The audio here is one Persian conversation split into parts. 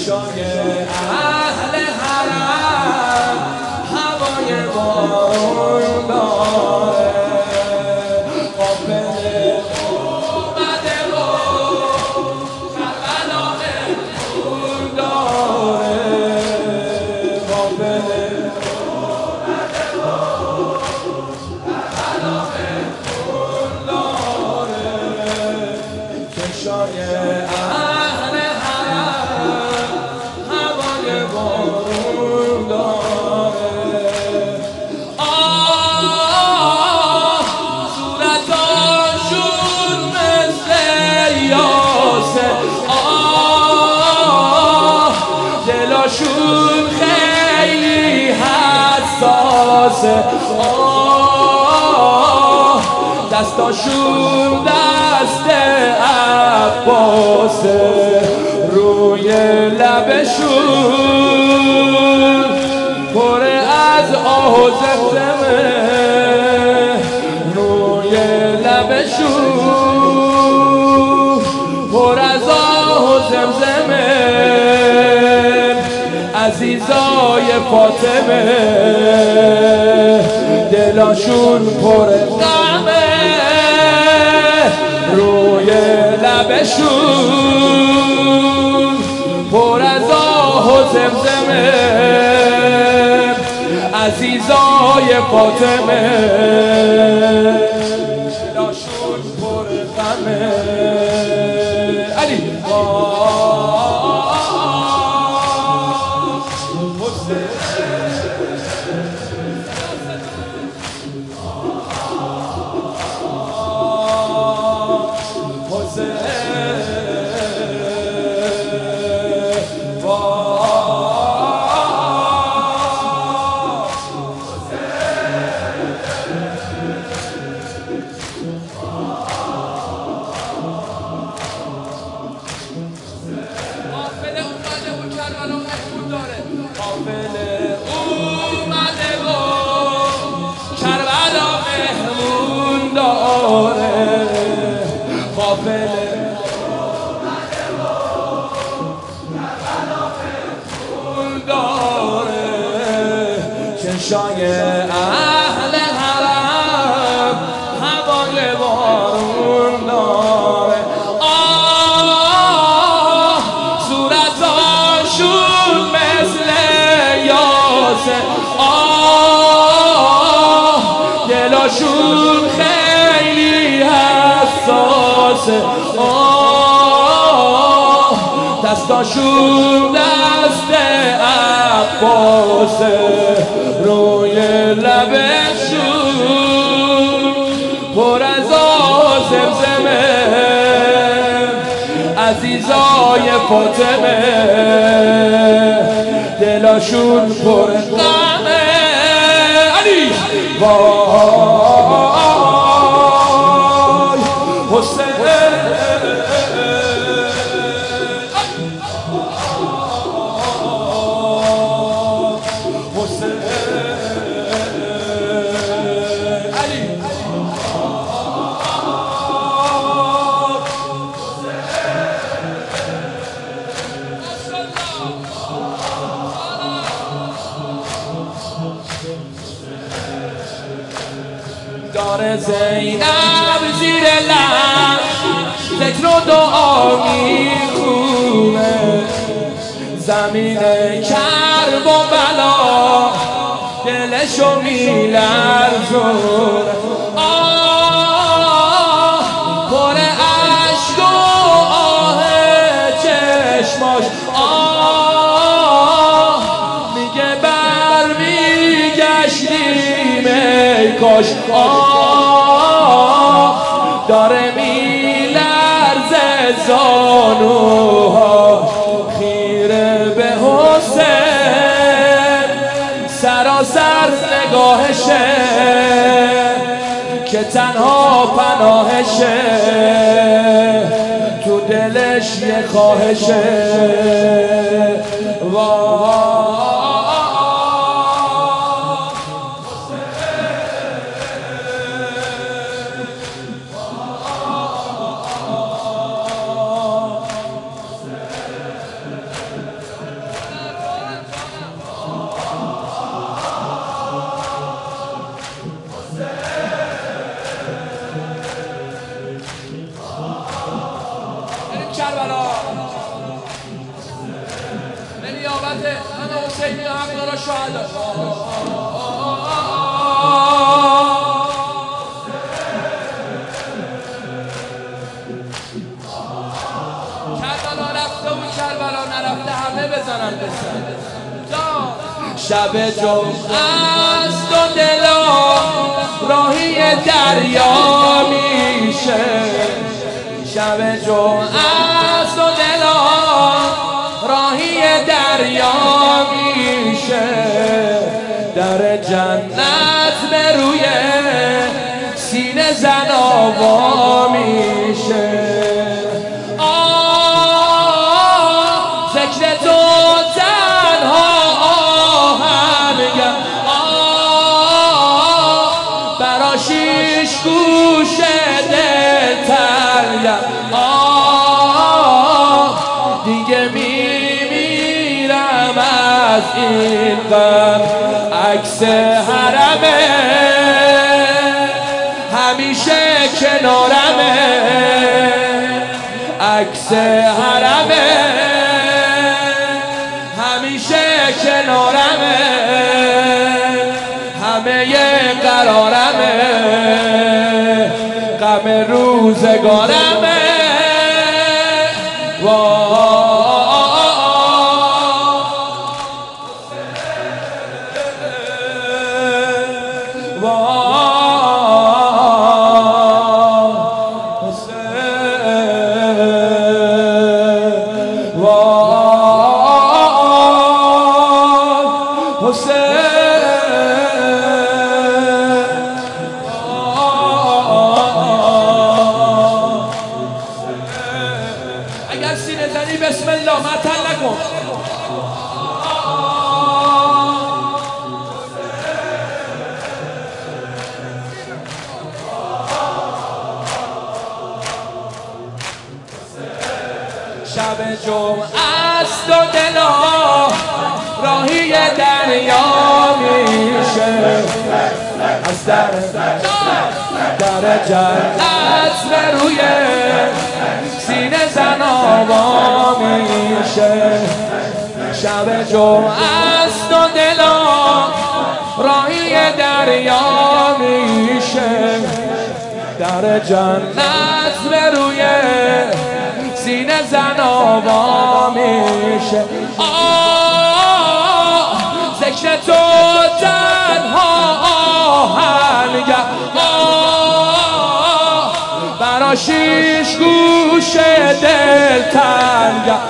چشای اهل حرم هوای بارون داره قافله اومده و کربلا مهمون داره قافله اومده و کربلا مهمون داره چشای اهل حرم هوای بارون داره صورتاشون مثل یاسه دلاشون خیلی حساسه دستاشون دست عباسه روی لبشون پر از آه و زمزمه روی لبشون پر از آه و زمزمه عزیزای فاطمه دلاشون پر غمه روی لبشون پر از آه و زمزمه عزیزای فاطمه دلاشون پر غمه علی قافله اومده و کربلا مهمون داره قافله اومده و کربلا مهمون داره چشای اهل حرم هوای بارون داره صورتاشون مثل یاسه دلاشون خیلی حساسه دستاشون دست عباسه روی لبشون پر از آه زمزمه عزیزای فاطمه دلاشون پر غمه علی وای حسین داره زینب زیر لب ذکر و دعا میخونه زمین کرب و بلا دلشو میلرزونه پر عشق و آه چشماش میگه برمیگشتیم ای کاش داره میلرزه زانوها خیره به حسین سراسر نگاهشه که تنها پناهشه تو دلش یه خواهشه نیابت همه حسینی حقدارا شهدا کربلا رفته و کربلا نرفته همه بزنن بسن شب جمعه است و دلا راهی دریا میشه شب جمعه است و دلا راهی دریا میشه در جنت به روی سینه زن آوا میشه ذکر تو تنها آهنگم برا شیش گوش دل ترگم دیگه میمیرم از این غم عکس حرمه همیشه کنارمه عکس حرمه همیشه کنارمه همه قرارمه غم روزگارمه اگر سینه زنی بسم الله معطل نکن شب جمعه است و دلا راهی دریا میشه از در جنت به روی سینه زن آوا میشه شب جمعه است و دلا راهی دریا میشه در جنت به روی سینه زن آوا میشه ذکر تو تنها آهنگم برا شیش گوش دل تنگم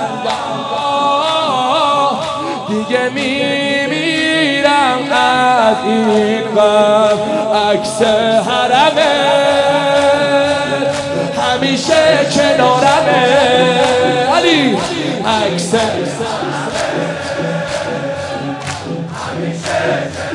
دیگه میمیرم از این غم عکس حرمه همیشه کنارمه علی عکس همیشه